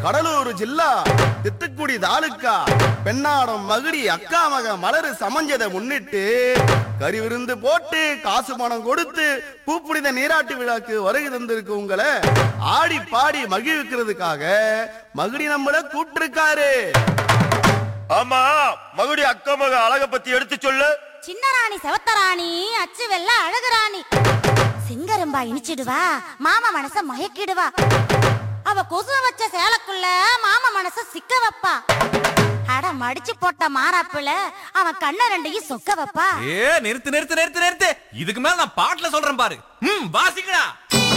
கடலூர் ஜில்லா தித்துக்குடி தாலுக்கா பெண்ணாடம் மகுடி அக்கா மக மலரு சமஞ்சதை முன்னிட்டு கறி விருந்து போட்டு காசு பணம் கொடுத்து பூப்புனித நீராட்டு விழாக்கு வருகை தந்திருக்கு உங்களை ஆடி பாடி மகிழ்விக்கிறதுக்காக மகுடி நம்மள கூப்பிட்டிருக்காரு. ஆமா, மகுடி அக்கா மக அழக பத்தி எடுத்து சொல்லு. சின்ன ராணி செவத்தராணி அச்சு வெள்ள அழகுராணி சிங்கரம்பா இனிச்சிடுவா மாமா மனச மயக்கிடுவா. அவ கொசு வச்ச சேலக்குள்ள மாமா மனச சிக்க வைப்பா. அட மடிச்சு போட்ட மாறாப்புல அவன் கண்ண ரெண்டையும் சொக்க வைப்பா. நிறுத்து நிறுத்து நிறுத்து நிறுத்து. இதுக்கு மேல நான் பாட்டுல சொல்றேன் பாரு. வாசிக்கடா.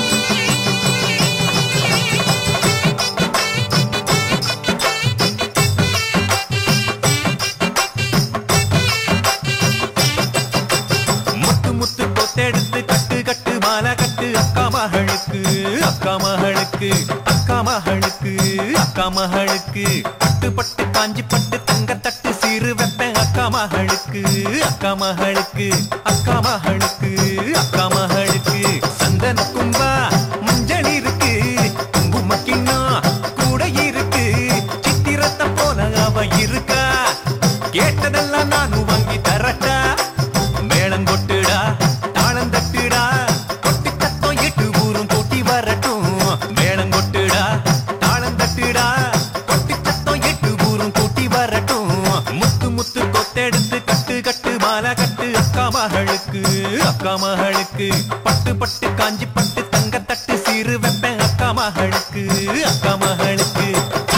முத்து கொத்தெடுத்து கட்டு கட்டு மாலை கட்டு அக்கா மகளுக்கு அக்கா மகளுக்கு அக்கா மகளுக்கு அக்கா மகளுக்கு பட்டு பட்டு காஞ்சி பட்டு தங்க தட்டு சீரு வெப்பேன் அக்கா மகளுக்கு அக்கா மகளுக்கு அக்கா மகளுக்கு அக்கா மகளுக்கு சந்தன கும்பா மஞ்சள் இருக்கு குங்கும கிண்ணம் கூட இருக்கு சித்திரத்தை போல அவ இருக்கா கேட்டதெல்லாம் நானும் வாங்கி தரட்டா. மேளம் கொட்டுடா தாளம் தட்டுடா கொட்டி சத்தம் எட்டு ஊரும் கூட்டி வரட்டும். மேளம் கொட்டுடா தாளம் தட்டுடா கொட்டி சத்தம் எட்டு ஊரும் கூட்டி வரட்டும். முத்து முத்து கொத்தெடுத்து கட்டு கட்டு மாலை கட்டு அக்கா மகளுக்கு அக்கா மகளுக்கு பட்டு பட்டு காஞ்சி பட்டு தங்க தட்டு சீரு வெப்பேன் அக்கா மகளுக்கு அக்கா மகளுக்கு.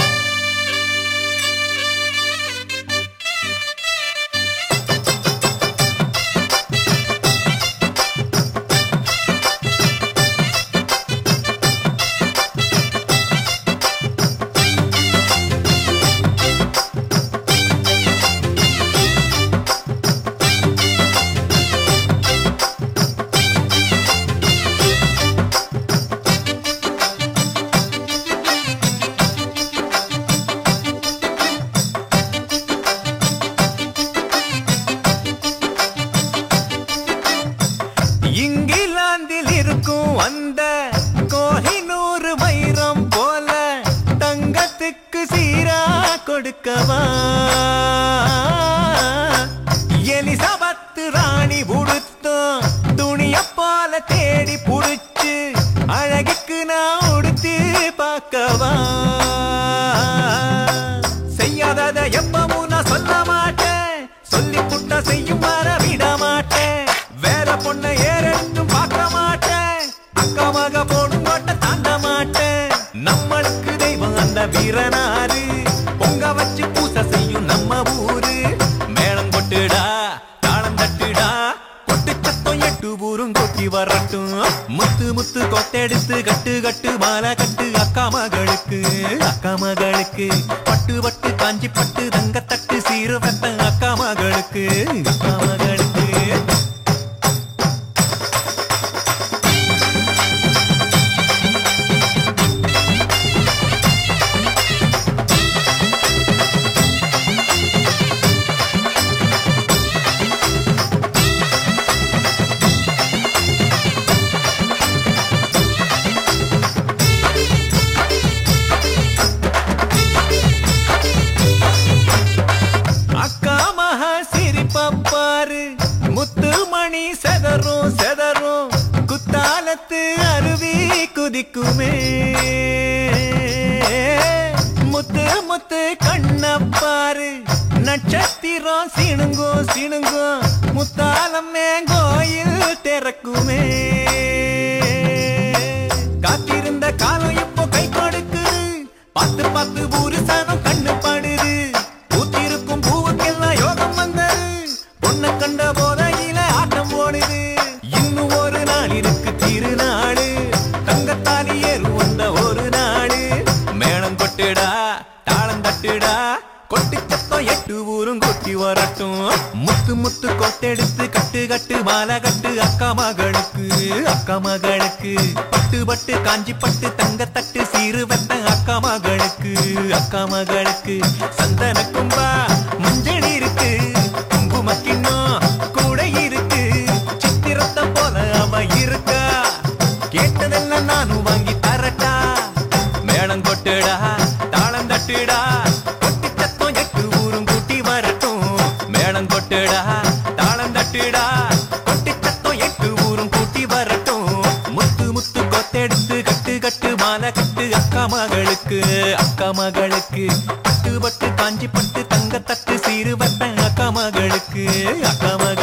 இங்கிலாந்தில் இருக்கும் அந்த கோஹினூர் வைரம் போல தங்கத்துக்கு சீரா கொடுக்கவா. எலிசபத்து ராணி உடுத்தும் துணிய போல தேடி புடிச்சு அழகுக்கு நான் உடுத்து பார்க்கவா. செய்யாதத எப்பவும் நான் சொல்ல மாட்டேன், சொல்லி புட்டா செய்யும் வர விட மாட்டேன். வேற பொண்ண ஏறெடுத்தும் பார்க்க மாட்டேன், அக்கா மக போடும் கோட்டை தாண்ட மாட்டேன். நம்மளுக்கு தெய்வம் அந்த வீரனாரு பொங்க வச்சு பூசை செய்யும் நம்ம ஊரு. மேளம் கொட்டுடா தாளம் தட்டுடா கொட்டு சத்தம் எட்டு ஊரும் கொட்டி வரட்டும். முத்து முத்து கொத்தெடுத்து கட்டு கட்டு மாலை கட்டு அக்கா மகளுக்கு அக்கா மகளுக்கு பட்டு பட்டு காஞ்சி பட்டு தங்க தட்டு சீரு வெப்ப அக்கா மகளுக்கு அக்கா மகளுக்கு. அக்கா மகா சிரிப்பாரு முத்து மணி செதறும் செதறும் குத்தாலத்து அருவி குதிக்குமே. முத்து முத்து கண்ணப்பாரு நட்சத்திரம் சிணுங்கும் சிணுங்கும் முத்தாலம்மே கோயில் திறக்குமே. காத்திருந்த காலம் இப்போ கை கொடுக்குது, பார்த்து பார்த்து புருஷனும் கண்ணு படுது. ஊத்திருக்கும் பூவுக்கெல்லாம் யோகம் வந்தது, பொண்ணை கண்ட போதையில ஆட்டம் போடுது. இன்னும் ஒரு நாள் இருக்கு திருநாடு, தங்கத்தாலி ஏறு வந்த ஒரு நாடு. மேளம் கொட்டுடா தாளம் தட்டுடா கொட்டி சத்தம் எட்டு ஊரும் கொட்டி வரட்டும். முத்து முத்து கொத்தெடுத்து கட்டு கட்டு மாலை கட்டு அக்கா மகளுக்கு அக்கா மகளுக்கு பட்டு பட்டு காஞ்சி பட்டு தங்க தட்டு சீரு வெப்ப அக்கா மகளுக்கு அக்கா மகளுக்கு. சந்தன கும்பா மஞ்சள் இருக்கு குங்கும கிண்ணம் கூட இருக்கு சித்திரத்தை போல அவ இருக்கா கேட்டதெல்லாம் நானும் வாங்கி தரட்டா. மேளம் கொட்டுடா தட்டுடா கொட்டி சத்தம் எட்டு ஊரும் கூட்டி வரட்டும் மேளம் கொட்டுடா தாளம் தட்டுடா கொட்டி சத்தம் எட்டு ஊரும் கூட்டி வரட்டும் முத்து முத்து கொத்தெடுத்து கட்டு கட்டு மாலை கட்டு அக்கா மகளுக்கு கட்டுப்பட்டு காஞ்சி பட்டு தங்க தட்டு சீரு வைப்பேன் அக்கா மகளுக்கு